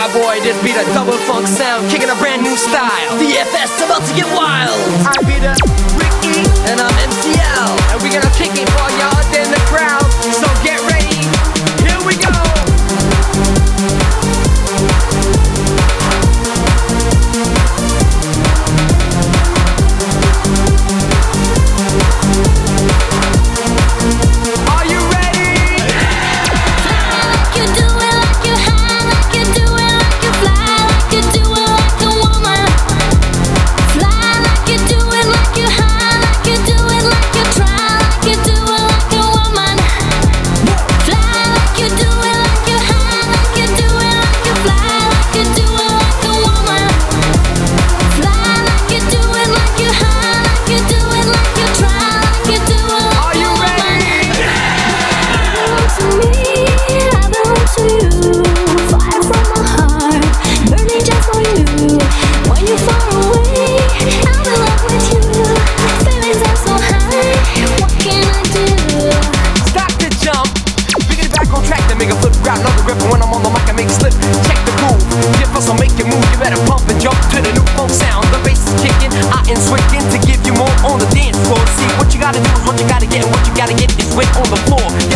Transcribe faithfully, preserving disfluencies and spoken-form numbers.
Yeah, boy, this be the double funk sound, kicking a brand new style. The F S about to get wild. I be the Ricky, and I'm M C L, and we gonna kick it for y'all in the crowd. So get ready, here we go. Are you ready? Like you do it, like you high, like you do it, like you fly, like you do it like a woman. Fly like you do it, like you high, like you do it, like you try, like you do it like a woman. Fly like you do it, like you high, like you do it, like you fly, like you do it like a woman. Fly like you do it, like you high, like you do it, like you try, like you do it like Are you a woman. ready? To me, I belong to you. Fire from my heart, burning just for you. When you're far away, I belong with you. Feelings are so high, what can I do? Stop the jump. We get it back on track, then make a flip, grab another rip, and when I'm on the mic, I make a slip. Check the groove. If I make you move, you better pump and jump to the new funk sound. The bass is kicking, I am swinging to give you more on the dance floor. See, what you gotta do is what you gotta get, and what you gotta get is wet on the floor.